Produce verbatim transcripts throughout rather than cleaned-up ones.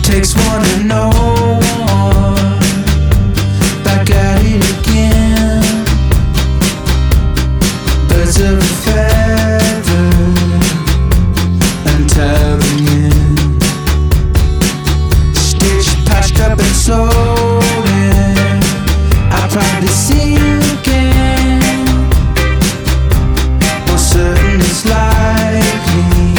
takes one to know one. Back at it again. Birds of a feather and telling in. Stitched, patched up and sold in. I'll probably see you again. For certain it's likely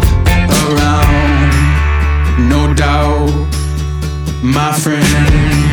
around, no doubt, my friend.